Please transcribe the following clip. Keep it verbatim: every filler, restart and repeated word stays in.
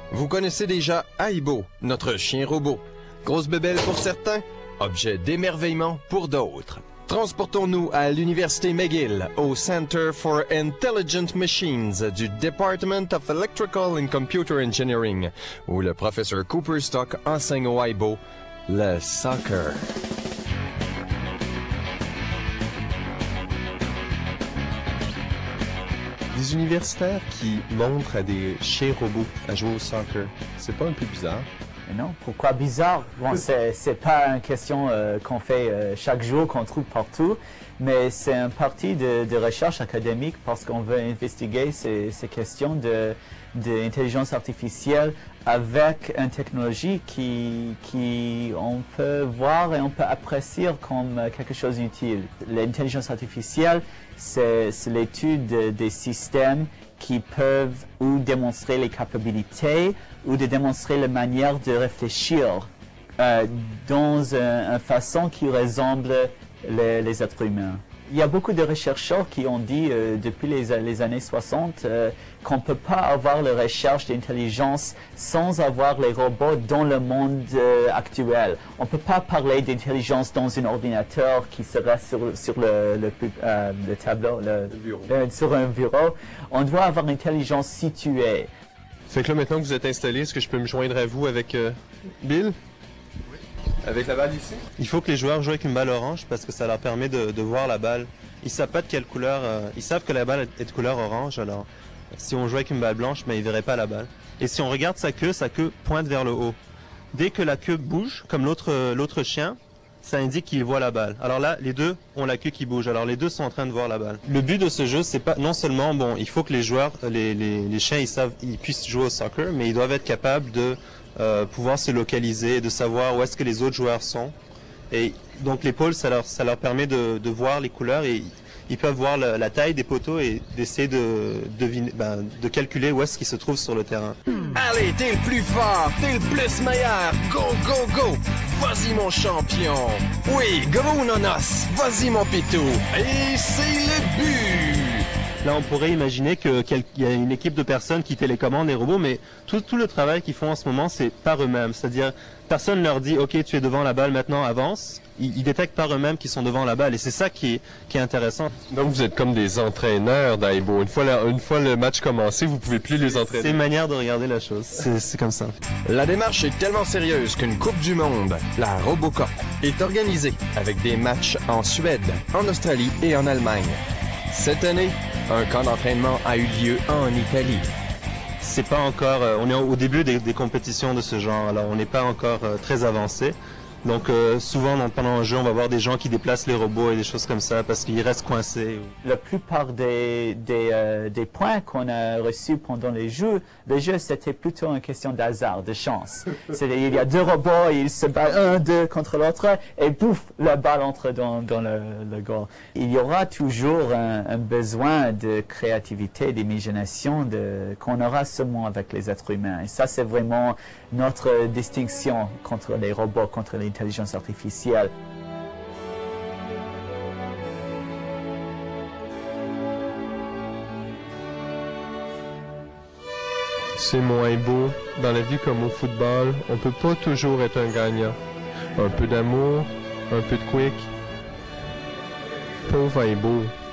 Vous connaissez déjà Aibo, notre chien robot. Grosse bébelle pour certains, objet d'émerveillement pour d'autres. Transportons-nous à l'Université McGill, au Center for Intelligent Machines du Department of Electrical and Computer Engineering, où le professeur Cooper Stock enseigne au Aibo le soccer. Des universitaires qui montrent à des chiens robots à jouer au soccer, c'est pas un peu bizarre? Non, pourquoi bizarre? Bon, c'est, c'est pas une question euh, qu'on fait euh, chaque jour, qu'on trouve partout, mais c'est une partie de, de recherche académique parce qu'on veut investiguer ces, ces questions de, d'intelligence artificielle avec une technologie qui, qui on peut voir et on peut apprécier comme quelque chose d'utile. L'intelligence artificielle, c'est, c'est l'étude de, des systèmes qui peuvent ou démontrer les capacités ou de démontrer la manière de réfléchir euh, dans une, une façon qui ressemble les, les êtres humains. Il y a beaucoup de chercheurs qui ont dit euh, depuis les, les années soixante euh, qu'on ne peut pas avoir la recherche d'intelligence sans avoir les robots dans le monde euh, actuel. On ne peut pas parler d'intelligence dans un ordinateur qui serait sur, sur le, le, euh, le tableau, le, le bureau. Le, sur un bureau. On doit avoir une intelligence située. Fait que là, maintenant que vous êtes installé, est-ce que je peux me joindre à vous avec euh, Bill? Avec la balle ici? Il faut que les joueurs jouent avec une balle orange parce que ça leur permet de, de voir la balle. Ils savent pas de quelle couleur, euh, ils savent que la balle est de couleur orange, alors si on joue avec une balle blanche, mais ils verraient pas la balle. Et si on regarde sa queue, sa queue pointe vers le haut. Dès que la queue bouge, comme l'autre l'autre chien, ça indique qu'il voit la balle. Alors là, les deux ont la queue qui bouge. Alors les deux sont en train de voir la balle. Le but de ce jeu, c'est pas non seulement bon, il faut que les joueurs, les les, les chiens, ils savent, ils puissent jouer au soccer, mais ils doivent être capables de Euh, pouvoir se localiser, de savoir où est-ce que les autres joueurs sont. Et donc les pôles, ça leur, ça leur permet de, de voir les couleurs et ils peuvent voir la, la taille des poteaux et d'essayer de, deviner, ben, de calculer où est-ce qu'ils se trouvent sur le terrain. Allez, t'es le plus fort, t'es le plus meilleur, go, go, go! Vas-y mon champion! Oui, gros nonos, vas-y mon pitou! Et c'est le but! Là, on pourrait imaginer que qu'il y a une équipe de personnes qui télécommandent les robots, mais tout, tout le travail qu'ils font en ce moment, c'est par eux-mêmes. C'est-à-dire, personne leur dit, OK, tu es devant la balle, maintenant avance. Ils, ils détectent par eux-mêmes qu'ils sont devant la balle, et c'est ça qui est, qui est intéressant. Donc, vous êtes comme des entraîneurs d'Aibo. Une fois, la, une fois le match commencé, vous pouvez plus les entraîner. C'est une manière de regarder la chose. C'est, c'est comme ça. La démarche est tellement sérieuse qu'une Coupe du Monde, la RoboCup, est organisée avec des matchs en Suède, en Australie et en Allemagne. Cette année, un camp d'entraînement a eu lieu en Italie. C'est pas encore, euh, on est au début des, des compétitions de ce genre, alors on n'est pas encore euh, très avancé. Donc euh, souvent dans, pendant un jeu, on va voir des gens qui déplacent les robots et des choses comme ça parce qu'ils restent coincés. La plupart des, des, euh, des points qu'on a reçus pendant les jeux, les jeux c'était plutôt une question d'hasard, de chance. C'est, il y a deux robots, ils se battent un, deux contre l'autre et pouf, la balle entre dans, dans le, le goal. Il y aura toujours un, un besoin de créativité, d'imagination de, qu'on aura seulement avec les êtres humains. Et ça c'est vraiment notre distinction contre les robots, contre l'intelligence artificielle. C'est moins beau. Dans la vie comme au football, on peut pas toujours être un gagnant. Un peu d'amour, un peu de quick. Pauvre Aibo.